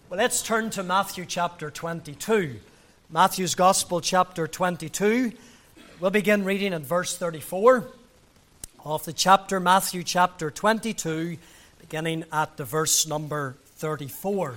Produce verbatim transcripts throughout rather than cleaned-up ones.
Well, let's turn to Matthew chapter twenty-two. Matthew's Gospel chapter twenty-two. We'll begin reading at verse thirty-four of the chapter, Matthew chapter twenty-two, beginning at the verse number thirty-four.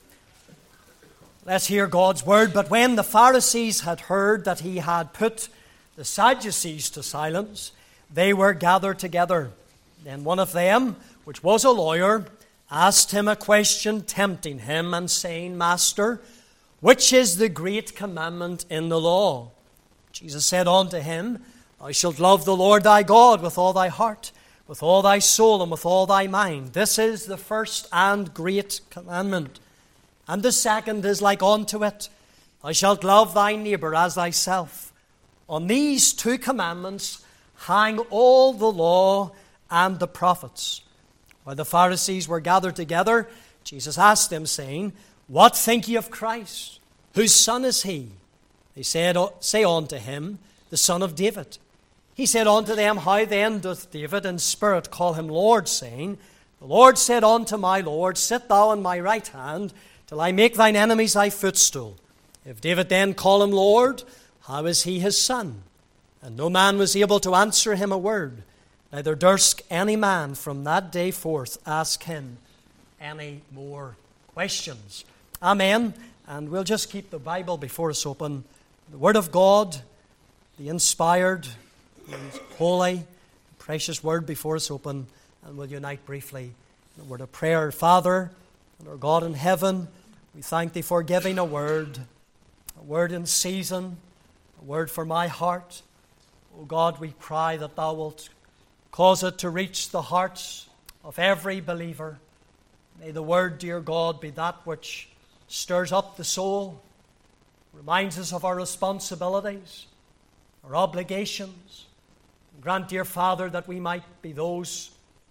Let's hear God's word. But when the Pharisees had heard that he had put the Sadducees to silence, they were gathered together. Then one of them, which was a lawyer, asked him a question, tempting him, and saying, Master, which is the great commandment in the law? Jesus said unto him, Thou shalt love the Lord thy God with all thy heart, with all thy soul, and with all thy mind. This is the first and great commandment. And the second is like unto it, Thou shalt love thy neighbor as thyself. On these two commandments hang all the law and the prophets. While the Pharisees were gathered together, Jesus asked them, saying, What think ye of Christ? Whose son is he? They said, Say unto him, the son of David. He said unto them, How then doth David in spirit call him Lord, saying, The Lord said unto my Lord, Sit thou on my right hand, till I make thine enemies thy footstool. If David then call him Lord, how is he his son? And no man was able to answer him a word. Neither durst any man from that day forth ask him any more questions. Amen. And we'll just keep the Bible before us open. The Word of God, the inspired, the holy, precious Word before us open. And we'll unite briefly in a word of prayer. Father, and our God in heaven, we thank Thee for giving a word, a word in season, a word for my heart. O God, we cry that Thou wilt cause it to reach the hearts of every believer. May the word, dear God, be that which stirs up the soul, reminds us of our responsibilities, our obligations. Grant, dear Father, that we might be those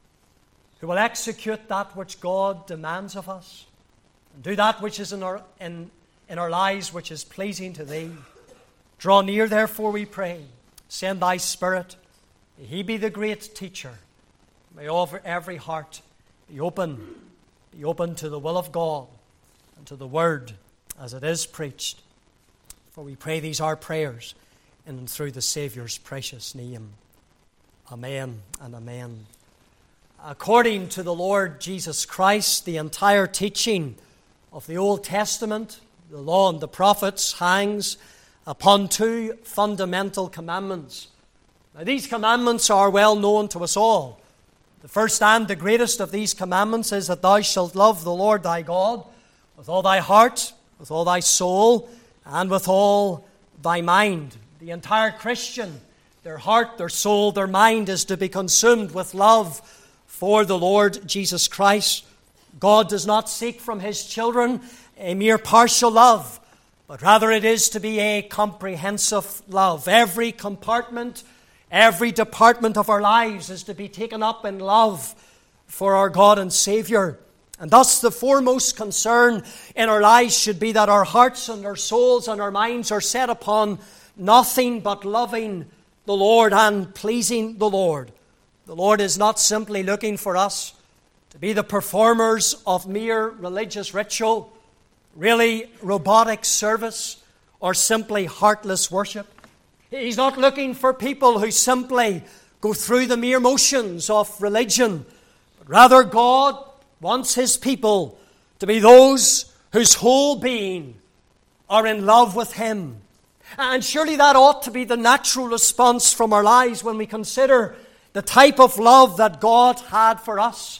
who will execute that which God demands of us, and do that which is in our, in, in our lives which is pleasing to Thee. Draw near, therefore, we pray. Send Thy Spirit. May He be the great teacher. May every heart be open, be open to the will of God and to the Word as it is preached. For we pray these our prayers in and through the Saviour's precious name. Amen and amen. According to the Lord Jesus Christ, the entire teaching of the Old Testament, the law and the prophets, hangs upon two fundamental commandments. Now, these commandments are well known to us all. The first and the greatest of these commandments is that thou shalt love the Lord thy God with all thy heart, with all thy soul, and with all thy mind. The entire Christian, their heart, their soul, their mind is to be consumed with love for the Lord Jesus Christ. God does not seek from His children a mere partial love, but rather it is to be a comprehensive love. Every compartment, every department of our lives is to be taken up in love for our God and Savior. And thus the foremost concern in our lives should be that our hearts and our souls and our minds are set upon nothing but loving the Lord and pleasing the Lord. The Lord is not simply looking for us to be the performers of mere religious ritual, really robotic service, or simply heartless worship. He's not looking for people who simply go through the mere motions of religion, but rather God wants His people to be those whose whole being are in love with Him. And surely that ought to be the natural response from our lives when we consider the type of love that God had for us.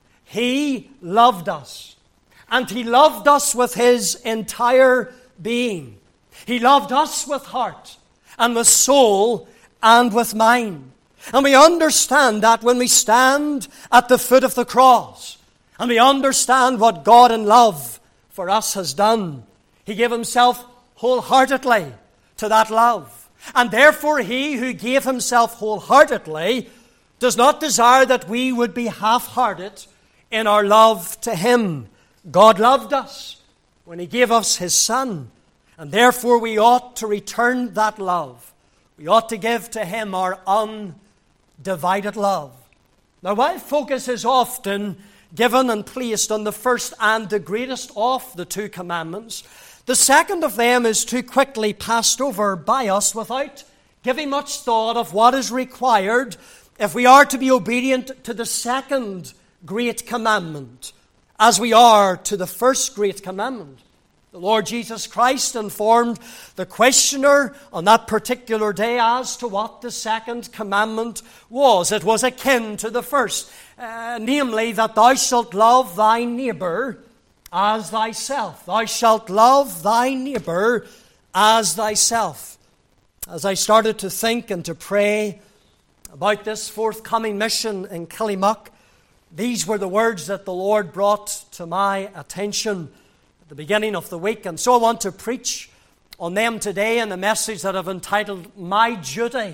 He loved us, and He loved us with His entire being. He loved us with heart, and with soul, and with mind. And we understand that when we stand at the foot of the cross, and we understand what God in love for us has done. He gave Himself wholeheartedly to that love. And therefore He who gave Himself wholeheartedly does not desire that we would be half-hearted in our love to Him. God loved us when He gave us His Son. And therefore we ought to return that love. We ought to give to Him our undivided love. Now, while focus is often given and placed on the first and the greatest of the two commandments. The second of them is too quickly passed over by us without giving much thought of what is required if we are to be obedient to the second great commandment, as we are to the first great commandment. The Lord Jesus Christ informed the questioner on that particular day as to what the second commandment was. It was akin to the first, uh, namely that thou shalt love thy neighbor as thyself. Thou shalt love thy neighbor as thyself. As I started to think and to pray about this forthcoming mission in Killymuck, these were the words that the Lord brought to my attention at the beginning of the week. And so I want to preach on them today in a message that I've entitled, My Duty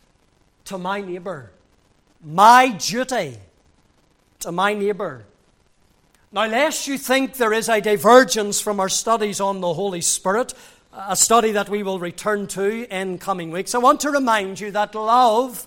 to My Neighbour. My Duty to My Neighbour. Now, lest you think there is a divergence from our studies on the Holy Spirit, a study that we will return to in coming weeks, I want to remind you that love,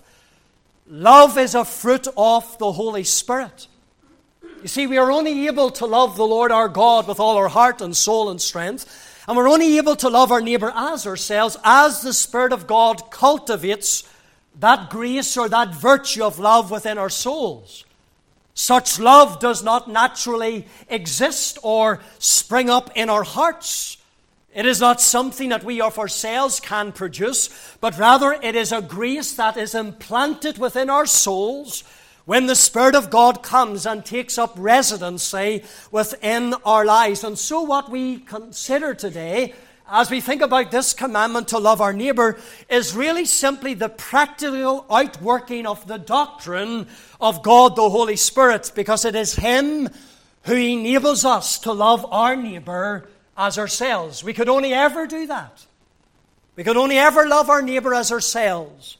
love is a fruit of the Holy Spirit. You see, we are only able to love the Lord our God with all our heart and soul and strength, and we're only able to love our neighbour as ourselves as the Spirit of God cultivates that grace or that virtue of love within our souls. Such love does not naturally exist or spring up in our hearts. It is not something that we of ourselves can produce, but rather it is a grace that is implanted within our souls when the Spirit of God comes and takes up residency within our lives. And so what we consider today, as we think about this commandment to love our neighbour, is really simply the practical outworking of the doctrine of God the Holy Spirit, because it is Him who enables us to love our neighbour as ourselves. We could only ever do that. We could only ever love our neighbour as ourselves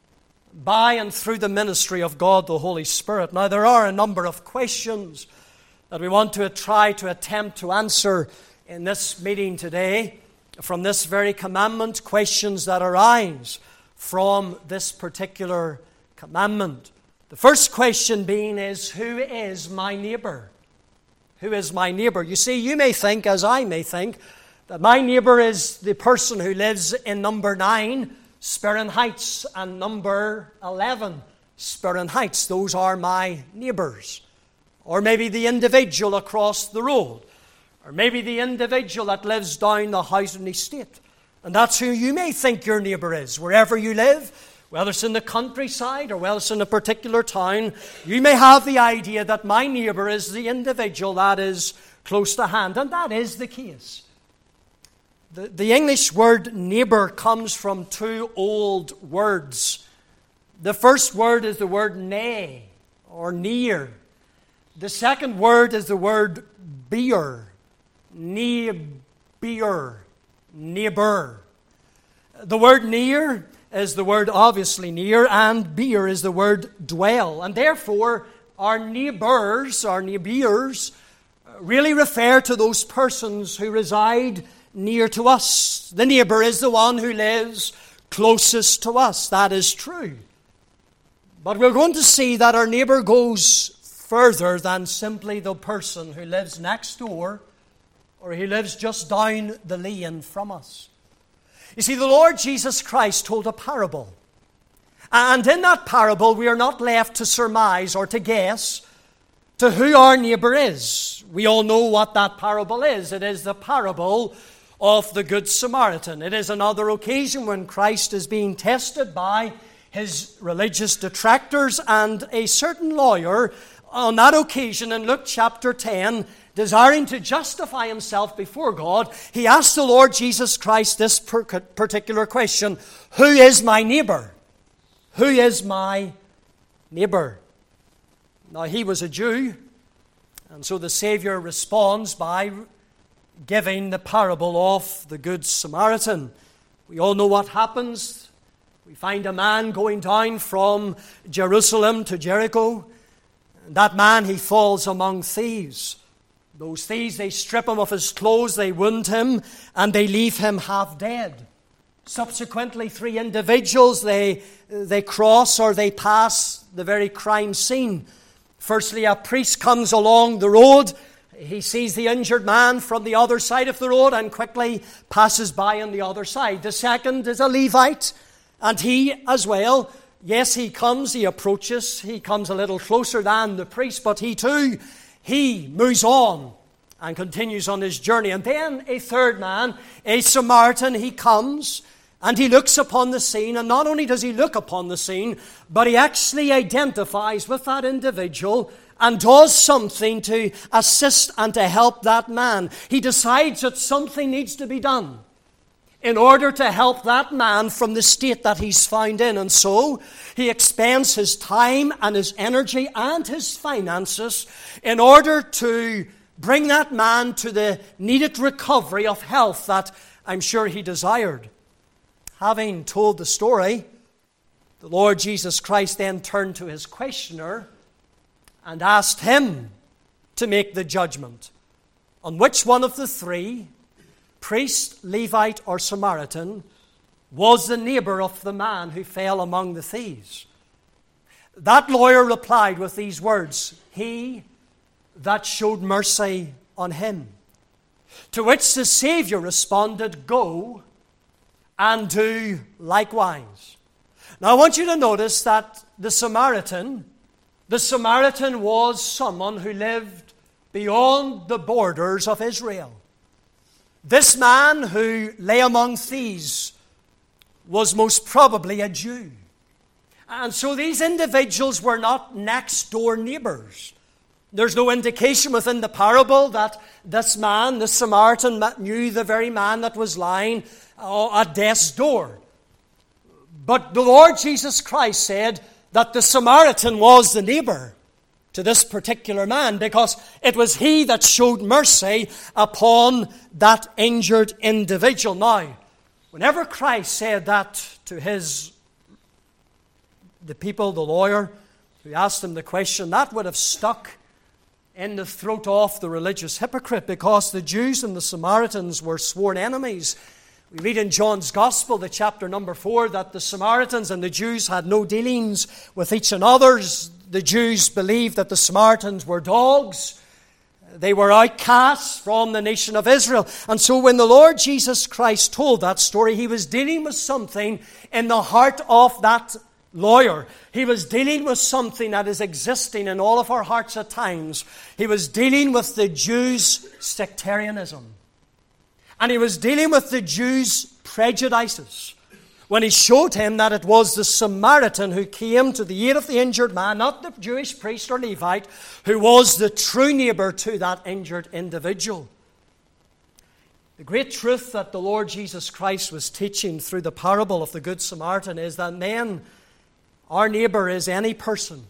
by and through the ministry of God the Holy Spirit. Now, there are a number of questions that we want to try to attempt to answer in this meeting today from this very commandment, questions that arise from this particular commandment. The first question being is, who is my neighbour? Who is my neighbour? You see, you may think, as I may think, that my neighbour is the person who lives in number nine, Sperrin Heights, and number eleven, Sperrin Heights. Those are my neighbours. Or maybe the individual across the road. Or maybe the individual that lives down the housing estate. And that's who you may think your neighbour is. Wherever you live, whether it's in the countryside or whether it's in a particular town, you may have the idea that my neighbour is the individual that is close to hand. And that is the case. The, the English word neighbour comes from two old words. The first word is the word ne, or near. The second word is the word beer. Near, neighbour. The word near is the word obviously near, and beer is the word dwell. And therefore, our neighbours, our neighbours, really refer to those persons who reside near to us. The neighbour is the one who lives closest to us. That is true. But we're going to see that our neighbour goes further than simply the person who lives next door or who lives just down the lane from us. You see, the Lord Jesus Christ told a parable. And in that parable, we are not left to surmise or to guess to who our neighbour is. We all know what that parable is. It is the parable of the Good Samaritan. It is another occasion when Christ is being tested by his religious detractors, and a certain lawyer on that occasion in Luke chapter ten, desiring to justify himself before God, he asked the Lord Jesus Christ this particular question: who is my neighbour? Who is my neighbour? Now, he was a Jew, and so the Saviour responds by giving the parable of the Good Samaritan. We all know what happens. We find a man going down from Jerusalem to Jericho. And that man, he falls among thieves. Those thieves, they strip him of his clothes, they wound him, and they leave him half dead. Subsequently, three individuals, they, they cross or they pass the very crime scene. Firstly, a priest comes along the road. He sees the injured man from the other side of the road and quickly passes by on the other side. The second is a Levite, and he as well, yes, he comes, he approaches, he comes a little closer than the priest, but he too, he moves on and continues on his journey. And then a third man, a Samaritan, he comes and he looks upon the scene, and not only does he look upon the scene, but he actually identifies with that individual and does something to assist and to help that man. He decides that something needs to be done in order to help that man from the state that he's found in. And so he expends his time and his energy and his finances in order to bring that man to the needed recovery of health that I'm sure he desired. Having told the story, the Lord Jesus Christ then turned to his questioner and asked him to make the judgment on which one of the three, priest, Levite, or Samaritan, was the neighbor of the man who fell among the thieves. That lawyer replied with these words, "He that showed mercy on him." To which the Savior responded, "Go and do likewise." Now I want you to notice that the Samaritan, the Samaritan was someone who lived beyond the borders of Israel. This man who lay among thieves was most probably a Jew. And so these individuals were not next door neighbors. There's no indication within the parable that this man, this Samaritan, knew the very man that was lying at death's door. But the Lord Jesus Christ said that the Samaritan was the neighbor to this particular man because it was he that showed mercy upon that injured individual. Now, whenever Christ said that to his the people, the lawyer who asked him the question, that would have stuck in the throat of the religious hypocrite, because the Jews and the Samaritans were sworn enemies. We read in John's Gospel, the chapter number four, that the Samaritans and the Jews had no dealings with each another. The Jews believed that the Samaritans were dogs. They were outcasts from the nation of Israel. And so when the Lord Jesus Christ told that story, he was dealing with something in the heart of that lawyer. He was dealing with something that is existing in all of our hearts at times. He was dealing with the Jews' sectarianism. And he was dealing with the Jews' prejudices when he showed him that it was the Samaritan who came to the aid of the injured man, not the Jewish priest or Levite, who was the true neighbor to that injured individual. The great truth that the Lord Jesus Christ was teaching through the parable of the Good Samaritan is that then our neighbor is any person,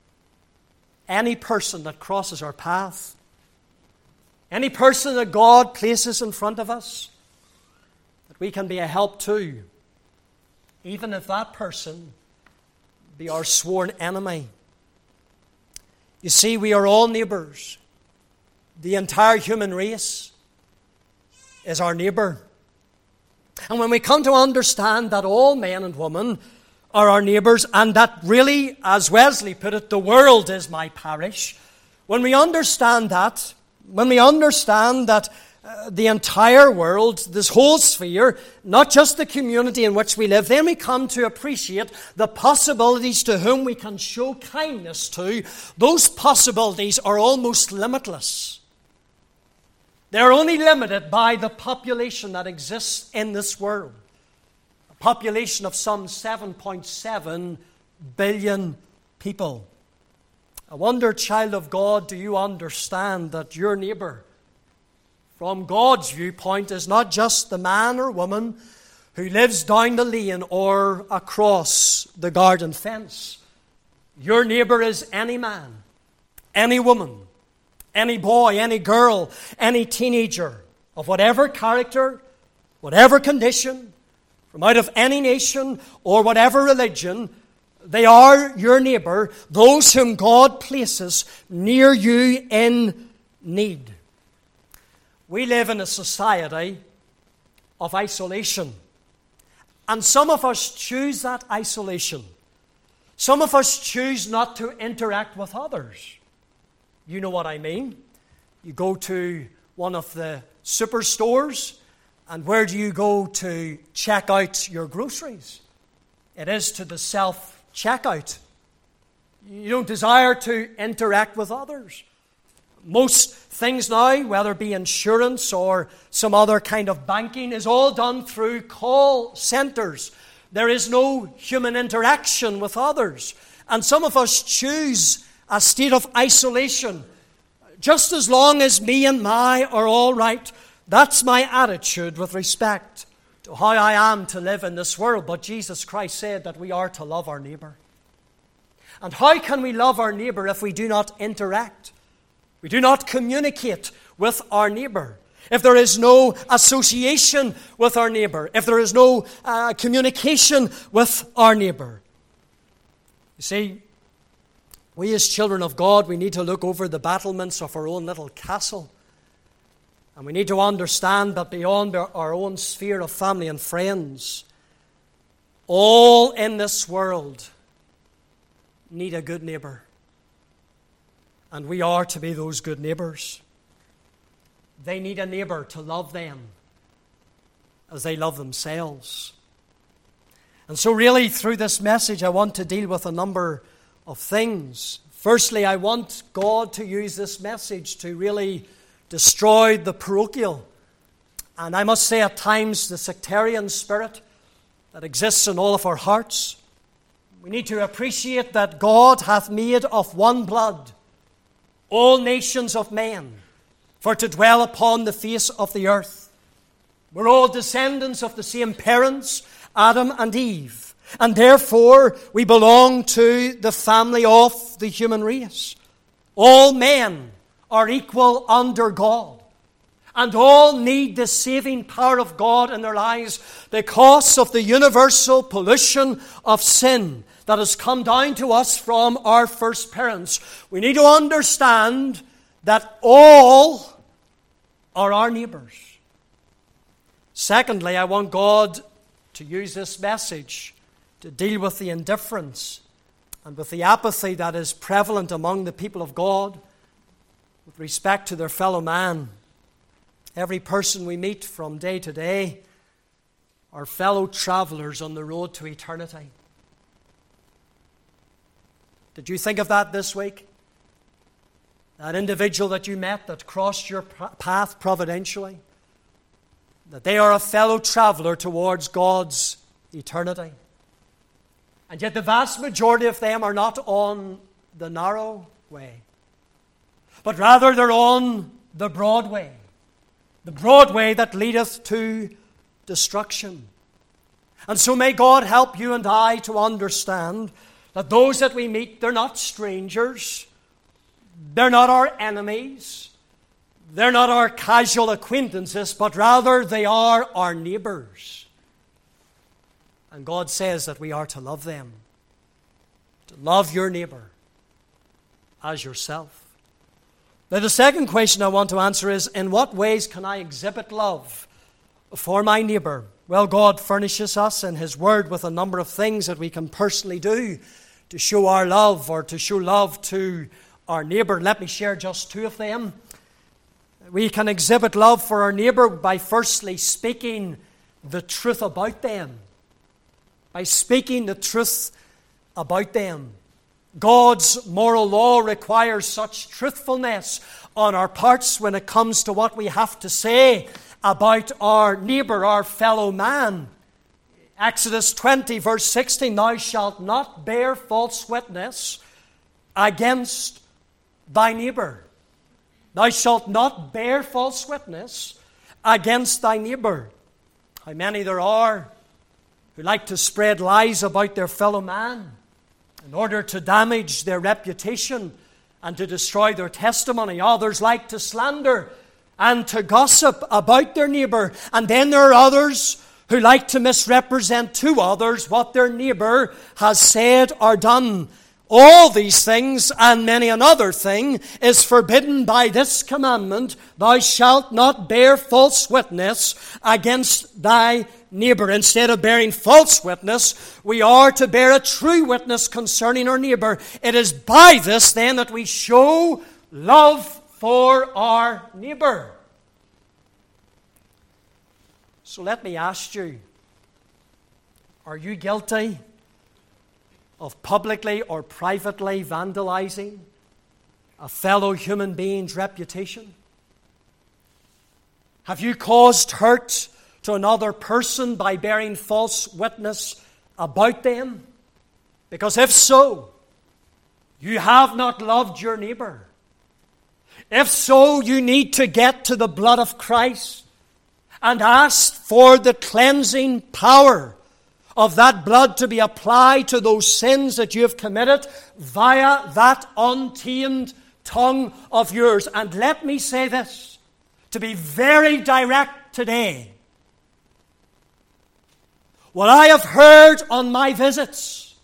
any person that crosses our path, any person that God places in front of us, that we can be a help to, even if that person be our sworn enemy. You see, we are all neighbors. The entire human race is our neighbor. And when we come to understand that all men and women are our neighbors, and that really, as Wesley put it, the world is my parish, when we understand that, when we understand that uh, the entire world, this whole sphere, not just the community in which we live, then we come to appreciate the possibilities to whom we can show kindness to. Those possibilities are almost limitless. They're only limited by the population that exists in this world. A population of some seven point seven billion people. I wonder, child of God, do you understand that your neighbor, from God's viewpoint, is not just the man or woman who lives down the lane or across the garden fence? Your neighbor is any man, any woman, any boy, any girl, any teenager of whatever character, whatever condition, from out of any nation or whatever religion. They are your neighbor, those whom God places near you in need. We live in a society of isolation. And some of us choose that isolation. Some of us choose not to interact with others. You know what I mean. You go to one of the superstores, and where do you go to check out your groceries? It is to the self-checkout. You don't desire to interact with others. Most things now, whether it be insurance or some other kind of banking, is all done through call centers. There is no human interaction with others. And some of us choose a state of isolation. Just as long as me and my are all right, that's my attitude with respect to how I am to live in this world. But Jesus Christ said that we are to love our neighbor. And how can we love our neighbor if we do not interact? We do not communicate with our neighbor. If there is no association with our neighbor, if there is no uh, communication with our neighbor. You see, we as children of God, we need to look over the battlements of our own little castle. And we need to understand that beyond our own sphere of family and friends, all in this world need a good neighbor. And we are to be those good neighbors. They need a neighbor to love them as they love themselves. And so really through this message I want to deal with a number of things. Firstly, I want God to use this message to really destroy the parochial. And I must say at times the sectarian spirit that exists in all of our hearts. We need to appreciate that God hath made of one blood all nations of men, for to dwell upon the face of the earth. We're all descendants of the same parents, Adam and Eve, and therefore we belong to the family of the human race. All men are equal under God, and all need the saving power of God in their lives because of the universal pollution of sin that has come down to us from our first parents. We need to understand that all are our neighbors. Secondly, I want God to use this message to deal with the indifference and with the apathy that is prevalent among the people of God with respect to their fellow man. Every person we meet from day to day are fellow travelers on the road to eternity. Did you think of that this week? That individual that you met that crossed your path providentially? That they are a fellow traveler towards God's eternity. And yet the vast majority of them are not on the narrow way, but rather they're on the broad way. The broad way that leadeth to destruction. And so may God help you and I to understand that those that we meet, they're not strangers. They're not our enemies. They're not our casual acquaintances, but rather they are our neighbors. And God says that we are to love them. To love your neighbor as yourself. Now the second question I want to answer is, in what ways can I exhibit love for my neighbor? Well, God furnishes us in His Word with a number of things that we can personally do to show our love or to show love to our neighbor. Let me share just two of them. We can exhibit love for our neighbor by firstly speaking the truth about them. By speaking the truth about them. God's moral law requires such truthfulness on our parts when it comes to what we have to say about our neighbor, our fellow man. Exodus twenty, verse sixteen, thou shalt not bear false witness against thy neighbor. Thou shalt not bear false witness against thy neighbor. How many there are who like to spread lies about their fellow man in order to damage their reputation and to destroy their testimony. Others like to slander and to gossip about their neighbor. And then there are others who like to misrepresent to others what their neighbor has said or done. All these things and many another thing is forbidden by this commandment, thou shalt not bear false witness against thy neighbor. Instead of bearing false witness, we are to bear a true witness concerning our neighbor. It is by this then that we show love for our neighbor. So let me ask you, are you guilty of publicly or privately vandalizing a fellow human being's reputation? Have you caused hurt to another person by bearing false witness about them? Because if so, you have not loved your neighbor. If so, you need to get to the blood of Christ and ask for the cleansing power of that blood to be applied to those sins that you have committed via that untamed tongue of yours. And let me say this, to be very direct today. What I have heard on my visits,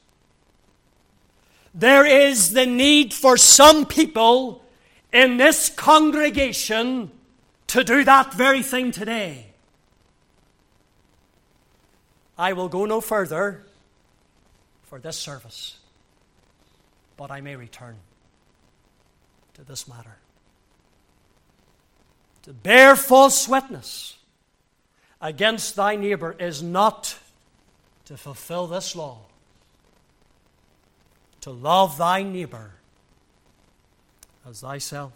there is the need for some people in this congregation to do that very thing today. I will go no further for this service, but I may return to this matter. To bear false witness against thy neighbor is not to fulfill this law. To love thy neighbor as thyself.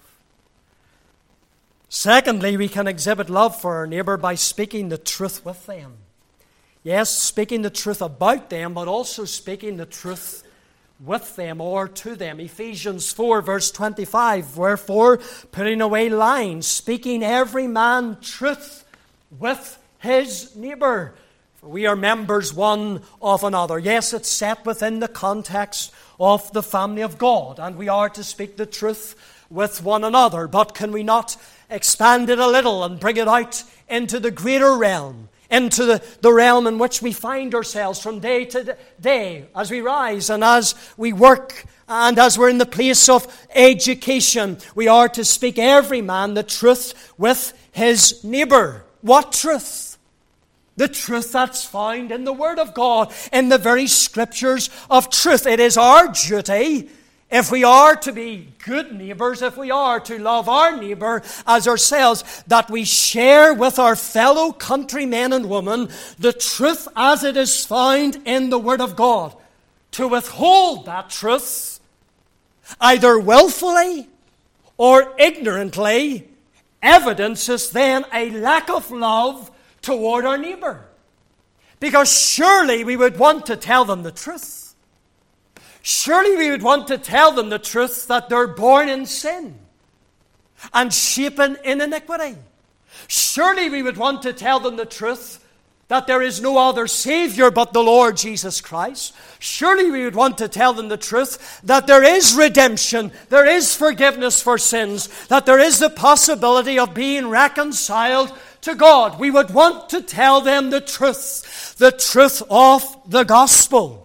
Secondly, we can exhibit love for our neighbor by speaking the truth with them. Yes, speaking the truth about them, but also speaking the truth with them or to them. Ephesians four, verse twenty-five, wherefore, putting away lying, speaking every man truth with his neighbor. For we are members one of another. Yes, it's set within the context of the family of God, and we are to speak the truth with one another. But can we not expand it a little and bring it out into the greater realm? Into the, the realm in which we find ourselves from day to day, as we rise and as we work and as we're in the place of education. We are to speak every man the truth with his neighbor. What truth? The truth that's found in the Word of God, in the very Scriptures of truth. It is our duty, if we are to be good neighbors, if we are to love our neighbor as ourselves, that we share with our fellow countrymen and women the truth as it is found in the Word of God. To withhold that truth, either willfully or ignorantly, evidences then a lack of love toward our neighbor. Because surely we would want to tell them the truth. Surely we would want to tell them the truth that they're born in sin and shapen in iniquity. Surely we would want to tell them the truth that there is no other Savior but the Lord Jesus Christ. Surely we would want to tell them the truth that there is redemption, there is forgiveness for sins, that there is the possibility of being reconciled to God. We would want to tell them the truth, the truth of the gospel.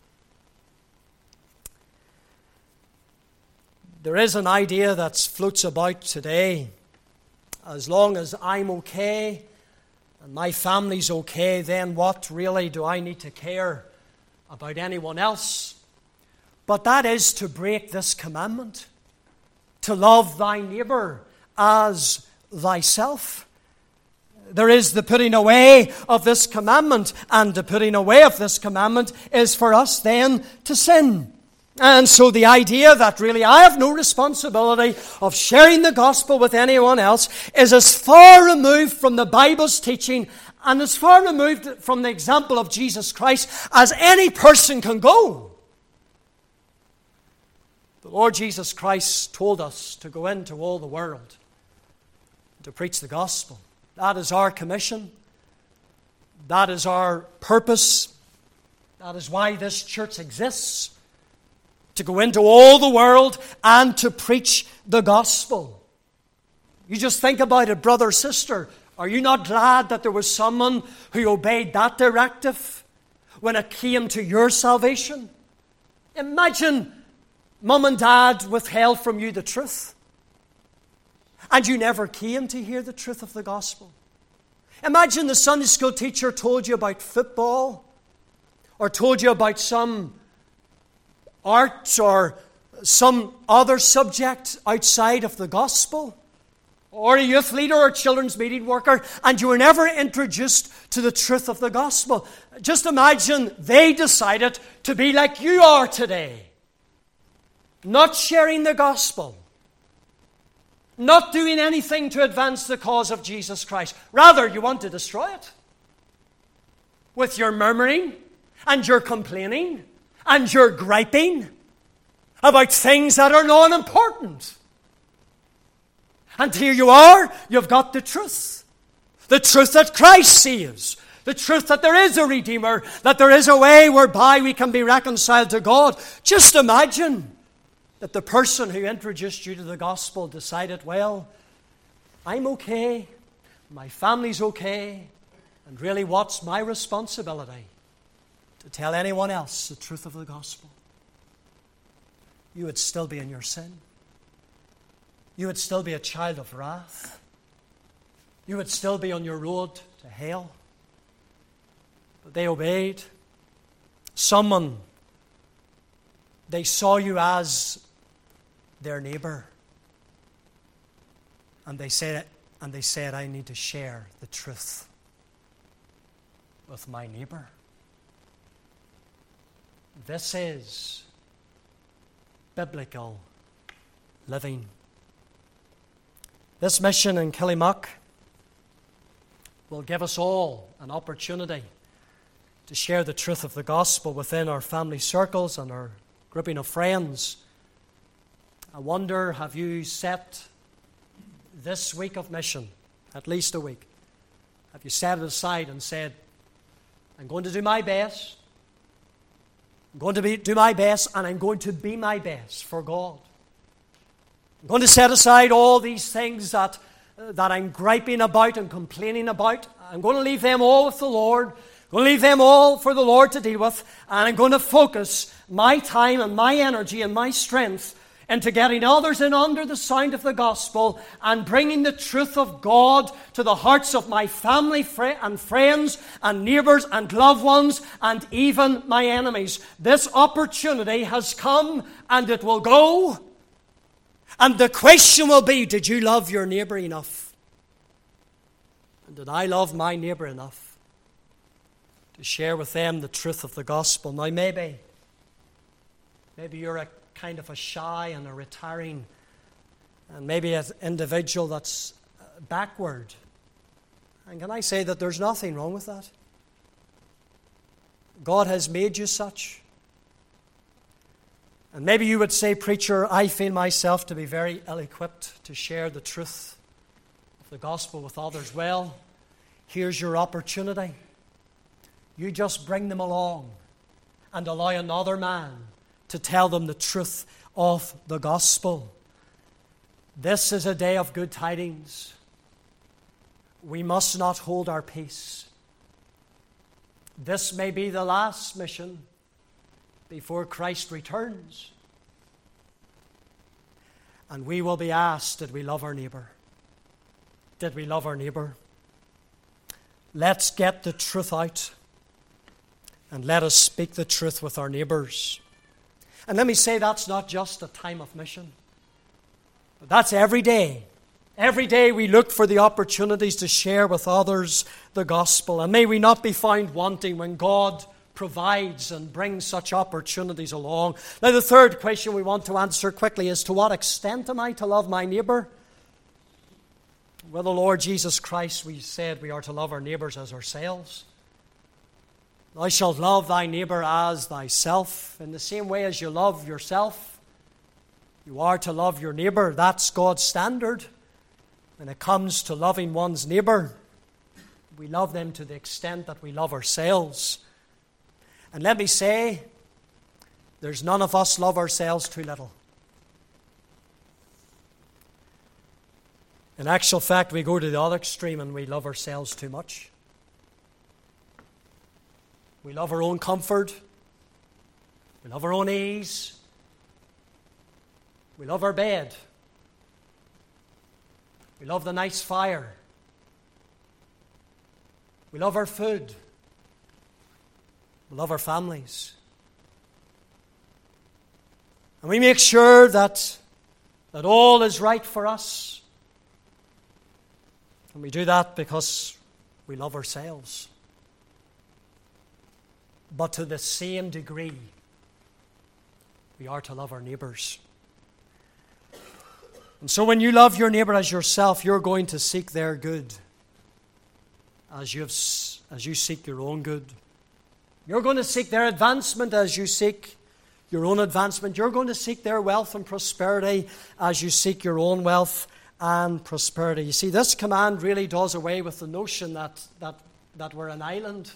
There is an idea that floats about today. As long as I'm okay and my family's okay, then what really do I need to care about anyone else? But that is to break this commandment, to love thy neighbor as thyself. There is the putting away of this commandment, and the putting away of this commandment is for us then to sin. And so the idea that really I have no responsibility of sharing the gospel with anyone else is as far removed from the Bible's teaching and as far removed from the example of Jesus Christ as any person can go. The Lord Jesus Christ told us to go into all the world to preach the gospel. That is our commission. That is our purpose. That is why this church exists. To go into all the world and to preach the gospel. You just think about it, brother, sister. Are you not glad that there was someone who obeyed that directive when it came to your salvation? Imagine mum and dad withheld from you the truth, and you never came to hear the truth of the gospel. Imagine the Sunday school teacher told you about football, or told you about some art or some other subject outside of the gospel, or a youth leader or children's meeting worker, and you were never introduced to the truth of the gospel. Just imagine they decided to be like you are today, not sharing the gospel, not doing anything to advance the cause of Jesus Christ. Rather, you want to destroy it with your murmuring and your complaining and your griping about things that are non-important. And here you are, you've got the truth. The truth that Christ saves. The truth that there is a Redeemer, that there is a way whereby we can be reconciled to God. Just imagine that the person who introduced you to the gospel decided, well, I'm okay, my family's okay, and really what's my responsibility? To tell anyone else the truth of the gospel. You would still be in your sin. You would still be a child of wrath. You would still be on your road to hell. But they obeyed. Someone, they saw you as their neighbor. And they said, and they said, I need to share the truth with my neighbor. This is biblical living. This mission in Killymock will give us all an opportunity to share the truth of the gospel within our family circles and our grouping of friends. I wonder, have you set this week of mission, at least a week, have you set it aside and said, I'm going to do my best, I'm going to be, do my best, and I'm going to be my best for God. I'm going to set aside all these things that, uh, that I'm griping about and complaining about. I'm going to leave them all with the Lord. I'm going to leave them all for the Lord to deal with. And I'm going to focus my time and my energy and my strength into getting others in under the sound of the gospel and bringing the truth of God to the hearts of my family and friends and neighbours and loved ones and even my enemies. This opportunity has come and it will go. And the question will be, did you love your neighbour enough? And did I love my neighbour enough to share with them the truth of the gospel? Now maybe, maybe you're a kind of a shy and a retiring, and maybe an individual that's backward. And can I say that there's nothing wrong with that? God has made you such. And maybe you would say, preacher, I feel myself to be very ill-equipped to share the truth of the gospel with others. Well, here's your opportunity. You just bring them along and allow another man to tell them the truth of the gospel. This is a day of good tidings. We must not hold our peace. This may be the last mission before Christ returns. And we will be asked, did we love our neighbour? Did we love our neighbour? Let's get the truth out. And let us speak the truth with our neighbours. And let me say, that's not just a time of mission. But that's every day. Every day we look for the opportunities to share with others the gospel. And may we not be found wanting when God provides and brings such opportunities along. Now, the third question we want to answer quickly is, to what extent am I to love my neighbour? Well, the Lord Jesus Christ, we said we are to love our neighbours as ourselves. Thou shalt love thy neighbour as thyself. In the same way as you love yourself, you are to love your neighbour. That's God's standard. When it comes to loving one's neighbour, we love them to the extent that we love ourselves. And let me say, there's none of us love ourselves too little. In actual fact, we go to the other extreme and we love ourselves too much. We love our own comfort. We love our own ease. We love our bed. We love the nice fire. We love our food. We love our families. And we make sure that, that all is right for us. And we do that because we love ourselves. But to the same degree, we are to love our neighbours. And so when you love your neighbour as yourself, you're going to seek their good as you, have, as you seek your own good. You're going to seek their advancement as you seek your own advancement. You're going to seek their wealth and prosperity as you seek your own wealth and prosperity. You see, this command really does away with the notion that, that, that we're an island.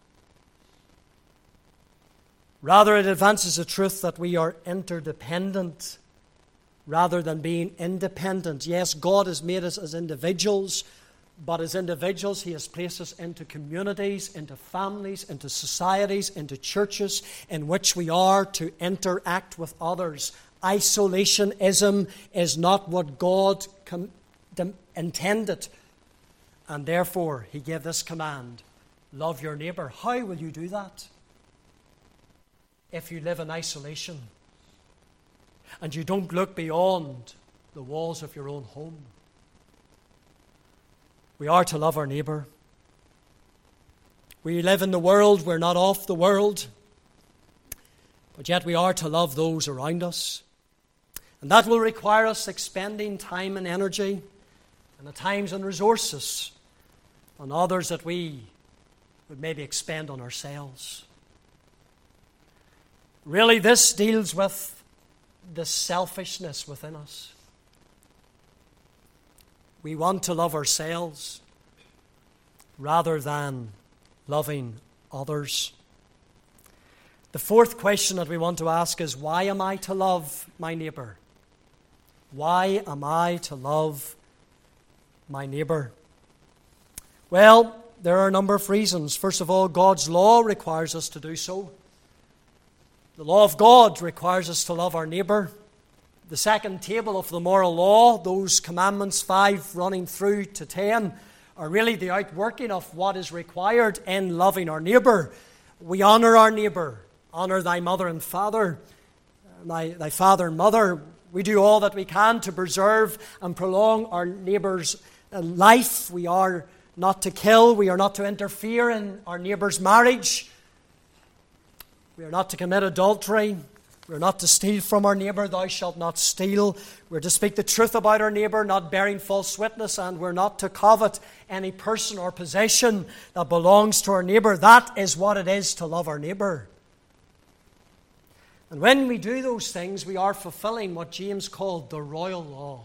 Rather, it advances the truth that we are interdependent rather than being independent. Yes, God has made us as individuals, but as individuals, He has placed us into communities, into families, into societies, into churches in which we are to interact with others. Isolationism is not what God com- intended. And therefore, He gave this command, love your neighbour. How will you do that? If you live in isolation and you don't look beyond the walls of your own home. We are to love our neighbour. We live in the world, we're not of the world, but yet we are to love those around us. And that will require us expending time and energy and at times and resources on others that we would maybe expend on ourselves. Really, this deals with the selfishness within us. We want to love ourselves rather than loving others. The fourth question that we want to ask is, why am I to love my neighbour? Why am I to love my neighbour? Well, there are a number of reasons. First of all, God's law requires us to do so. The law of God requires us to love our neighbour. The second table of the moral law, those commandments, five running through to ten, are really the outworking of what is required in loving our neighbour. We honour our neighbour. Honour thy mother and father, thy, thy father and mother. We do all that we can to preserve and prolong our neighbour's life. We are not to kill. We are not to interfere in our neighbour's marriage. We are not to commit adultery. We are not to steal from our neighbour. Thou shalt not steal. We are to speak the truth about our neighbour, not bearing false witness, and we are not to covet any person or possession that belongs to our neighbour. That is what it is to love our neighbour. And when we do those things, we are fulfilling what James called the royal law.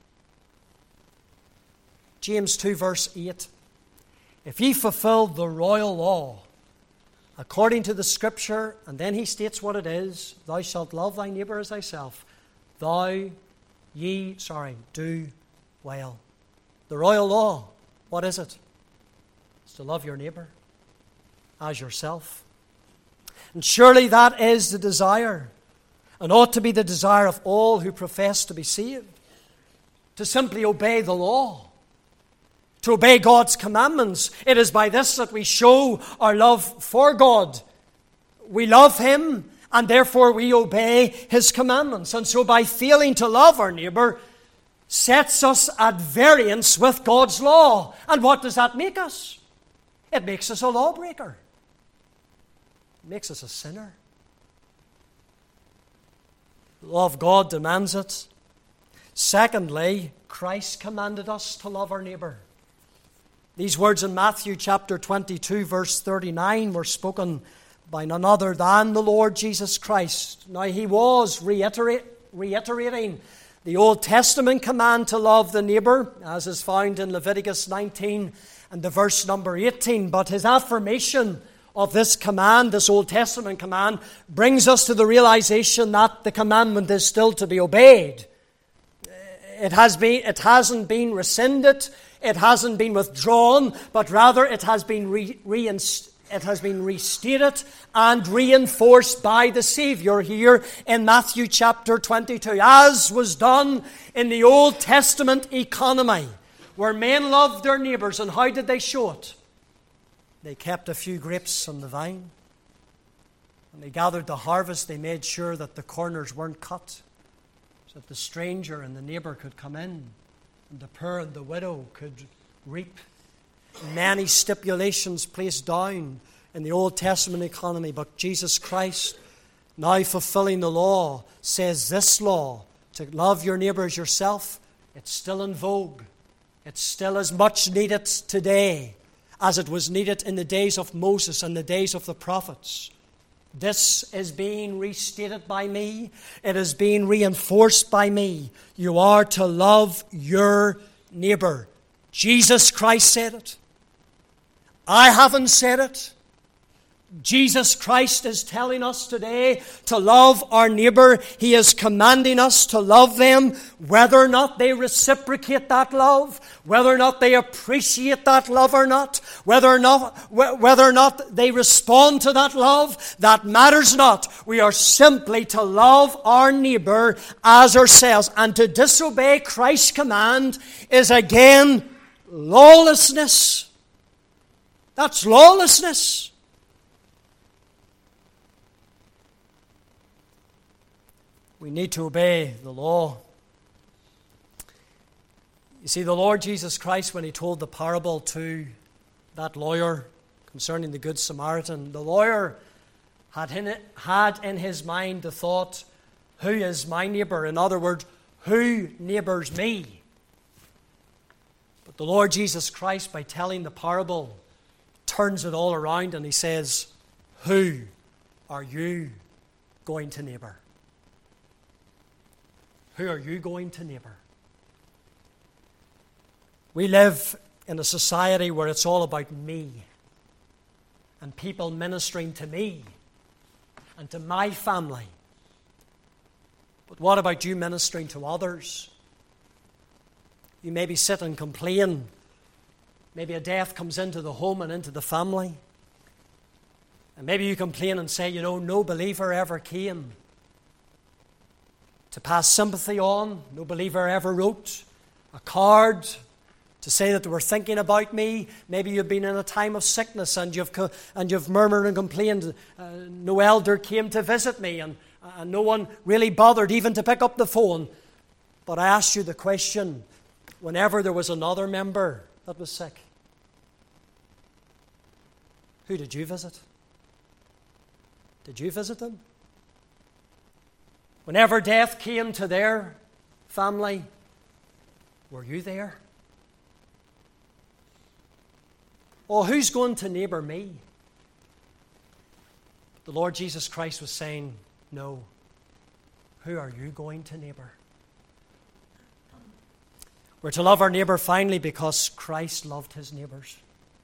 James two verse eight. If ye fulfill the royal law, according to the Scripture, and then he states what it is, thou shalt love thy neighbour as thyself, thou, ye, sorry, do well. The royal law, what is it? It's to love your neighbour as yourself. And surely that is the desire, and ought to be the desire of all who profess to be saved, to simply obey the law, to obey God's commandments. It is by this that we show our love for God. We love Him, and therefore we obey His commandments. And so by failing to love our neighbour, sets us at variance with God's law. And what does that make us? It makes us a lawbreaker. It makes us a sinner. The law of God demands it. Secondly, Christ commanded us to love our neighbour. These words in Matthew chapter twenty-two, verse thirty-nine were spoken by none other than the Lord Jesus Christ. Now, He was reiterate, reiterating the Old Testament command to love the neighbour, as is found in Leviticus nineteen and the verse number eighteen. But His affirmation of this command, this Old Testament command, brings us to the realization that the commandment is still to be obeyed. It has been, it hasn't been rescinded. It hasn't been withdrawn, but rather it has been re, reinst, it has been restated and reinforced by the Savior here in Matthew chapter twenty-two, as was done in the Old Testament economy, where men loved their neighbours. And how did they show it? They kept a few grapes on the vine. When they gathered the harvest, they made sure that the corners weren't cut, so that the stranger and the neighbor could come in, and the poor and the widow could reap. Many stipulations placed down in the Old Testament economy, but Jesus Christ, now fulfilling the law, says this law, to love your neighbor as yourself, it's still in vogue. It's still as much needed today as it was needed in the days of Moses and the days of the prophets. This is being restated by me. It is being reinforced by me. You are to love your neighbor. Jesus Christ said it. I haven't said it. Jesus Christ is telling us today to love our neighbor. He is commanding us to love them, whether or not they reciprocate that love, whether or not they appreciate that love or not, whether or not, whether or not they respond to that love, that matters not. We are simply to love our neighbor as ourselves. And to disobey Christ's command is again lawlessness. That's lawlessness. We need to obey the law. You see, the Lord Jesus Christ, when he told the parable to that lawyer concerning the Good Samaritan, the lawyer had in, it, had in his mind the thought, who is my neighbor? In other words, who neighbors me? But the Lord Jesus Christ, by telling the parable, turns it all around and he says, who are you going to neighbor? Who are you going to neighbor? We live in a society where it's all about me and people ministering to me and to my family. But what about you ministering to others? You maybe sit and complain. Maybe a death comes into the home and into the family. And maybe you complain and say, you know, no believer ever came to pass sympathy on. No believer ever wrote a card to say that they were thinking about me. Maybe you've been in a time of sickness and you've and you've murmured and complained. Uh, no elder came to visit me, and, and no one really bothered even to pick up the phone. But I asked you the question, whenever there was another member that was sick, who did you visit? Did you visit them? Whenever death came to their family, were you there? Oh, who's going to neighbor me? The Lord Jesus Christ was saying, no. Who are you going to neighbor? We're to love our neighbor finally because Christ loved his neighbors.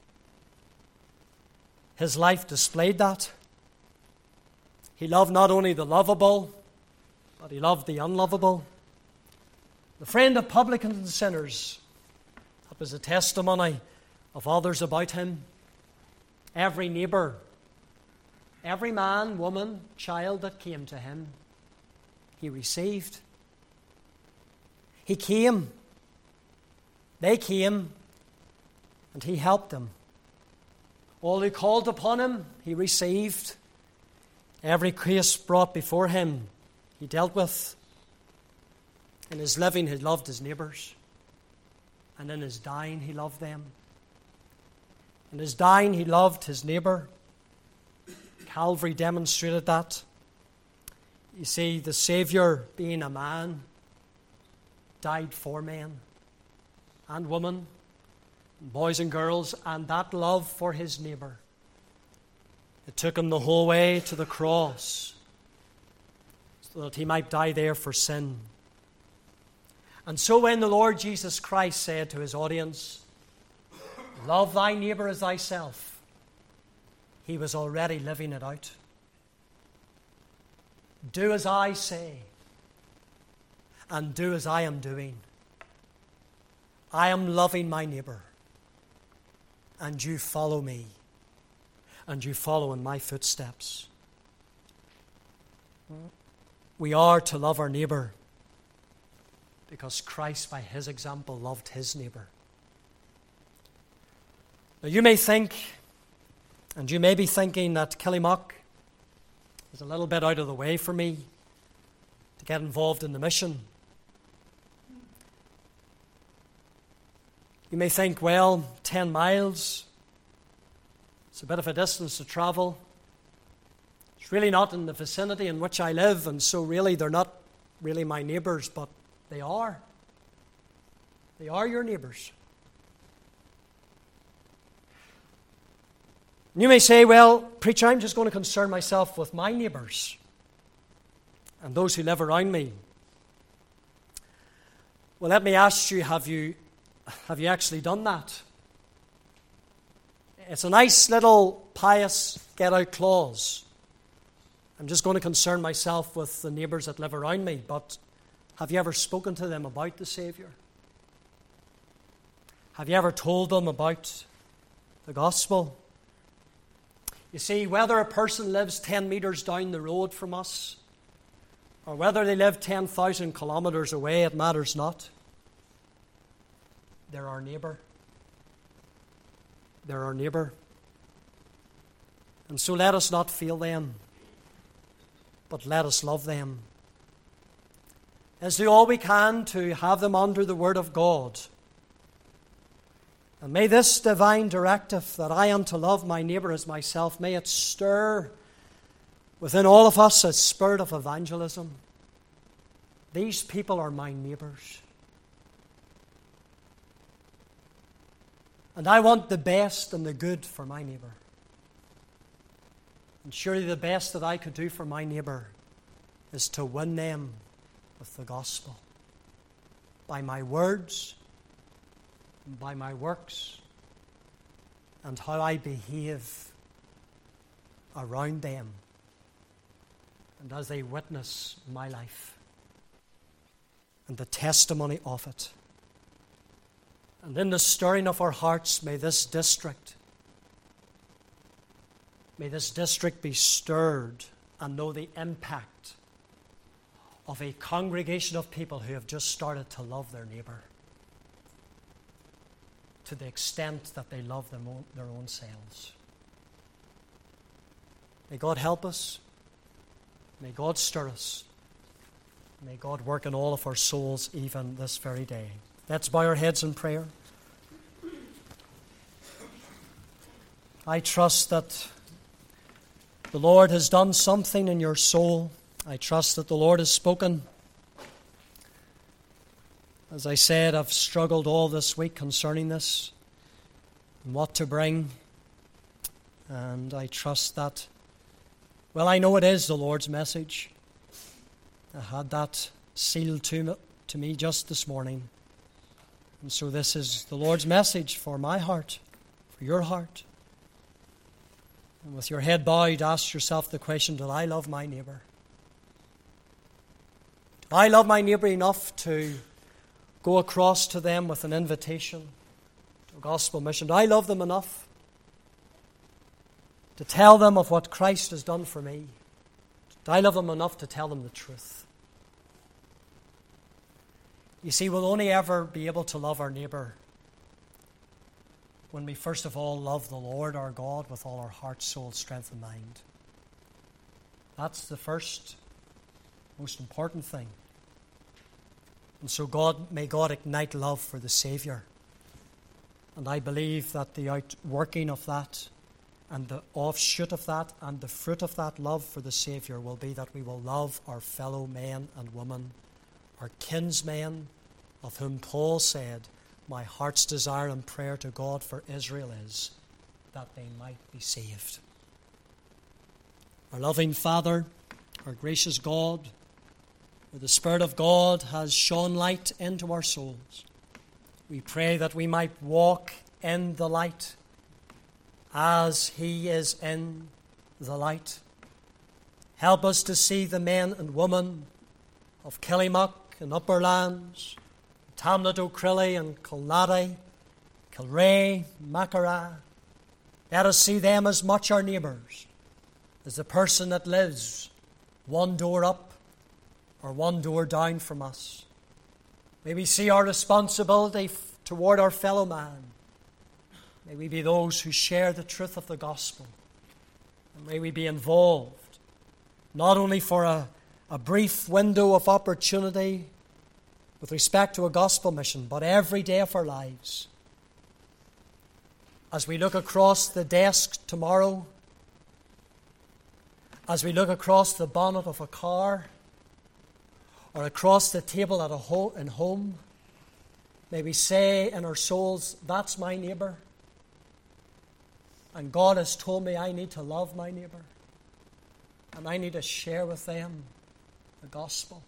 His life displayed that. He loved not only the lovable, but he loved the unlovable. The friend of publicans and sinners. That was a testimony of others about him. Every neighbor, every man, woman, child that came to him, he received. He came. They came, and he helped them. All who called upon him, he received. Every case brought before him, he dealt with. In his living, he loved his neighbors. And in his dying, he loved them. In his dying, he loved his neighbor. Calvary demonstrated that. You see, the Savior, being a man, died for men and women, boys and girls, and that love for his neighbor. It took him the whole way to the cross so that he might die there for sin. And so when the Lord Jesus Christ said to his audience, love thy neighbor as thyself, he was already living it out. Do as I say, and do as I am doing. I am loving my neighbor, and you follow me, and you follow in my footsteps. We are to love our neighbor because Christ, by his example, loved his neighbor. Now, you may think, and you may be thinking that Killymock is a little bit out of the way for me to get involved in the mission. You may think, well, ten miles, it's a bit of a distance to travel. It's really not in the vicinity in which I live, and so really they're not really my neighbours, but they are. They are your neighbours. And you may say, well, preacher, I'm just going to concern myself with my neighbours and those who live around me. Well, let me ask you, have you, have you actually done that? It's a nice little pious get-out clause. I'm just going to concern myself with the neighbours that live around me, but have you ever spoken to them about the Saviour? Have you ever told them about the gospel? You see, whether a person lives ten metres down the road from us, or whether they live ten thousand kilometres away, it matters not. They're our neighbour. They're our neighbour. And so let us not fail them, but let us love them. Let's do all we can to have them under the Word of God. And may this divine directive that I am to love my neighbour as myself, may it stir within all of us a spirit of evangelism. These people are my neighbours. And I want the best and the good for my neighbour. And surely the best that I could do for my neighbour is to win them with the gospel. By my words, by my works, and how I behave around them, and as they witness my life and the testimony of it. And in the stirring of our hearts, may this district, may this district be stirred and know the impact of a congregation of people who have just started to love their neighbour, to the extent that they love them own, their own selves. May God help us. May God stir us. May God work in all of our souls even this very day. Let's bow our heads in prayer. I trust that the Lord has done something in your soul. I trust that the Lord has spoken. As I said, I've struggled all this week concerning this and what to bring. And I trust that, well, I know it is the Lord's message. I had that sealed to me, to me just this morning. And so this is the Lord's message for my heart, for your heart. And with your head bowed, ask yourself the question, do I love my neighbour? Do I love my neighbour enough to go across to them with an invitation to a gospel mission? Do I love them enough to tell them of what Christ has done for me? Do I love them enough to tell them the truth? You see, we'll only ever be able to love our neighbour when we first of all love the Lord our God with all our heart, soul, strength and mind. That's the first, most important thing. And so God, may God ignite love for the Saviour. And I believe that the outworking of that and the offshoot of that and the fruit of that love for the Saviour will be that we will love our fellow men and women, our kinsmen, of whom Paul said, my heart's desire and prayer to God for Israel is that they might be saved. Our loving Father, our gracious God, where the Spirit of God has shone light into our souls, we pray that we might walk in the light as He is in the light. Help us to see the men and women of Killymuck and Upper Lands, Tamlet O'Crilly and Kilnady, Kilray, Mackara. Let us see them as much our neighbours as the person that lives one door up or one door down from us. May we see our responsibility f- toward our fellow man. May we be those who share the truth of the gospel. And may we be involved not only for a, a brief window of opportunity with respect to a gospel mission, but every day of our lives. As we look across the desk tomorrow, as we look across the bonnet of a car, or across the table at a ho- in home, may we say in our souls, that's my neighbour. And God has told me I need to love my neighbour. And I need to share with them the gospel.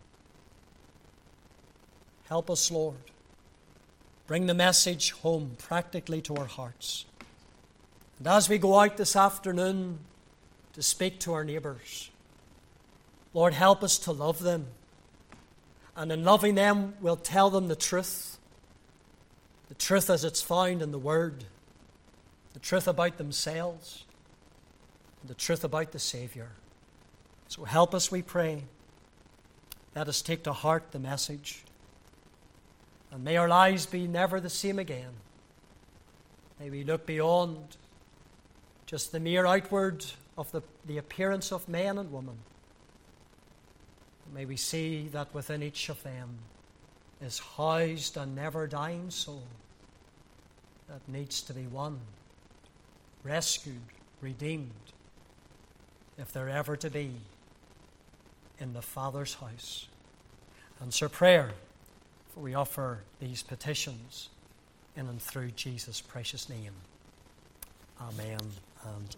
Help us, Lord. Bring the message home practically to our hearts. And as we go out this afternoon to speak to our neighbours, Lord, help us to love them. And in loving them, we'll tell them the truth. The truth as it's found in the Word. The truth about themselves. And the truth about the Saviour. So help us, we pray. Let us take to heart the message. And may our lives be never the same again. May we look beyond just the mere outward of the, the appearance of men and women. May we see that within each of them is housed a never-dying soul that needs to be won, rescued, redeemed, if they're ever to be in the Father's house. Answer prayer, for we offer these petitions in and through Jesus' precious name. Amen and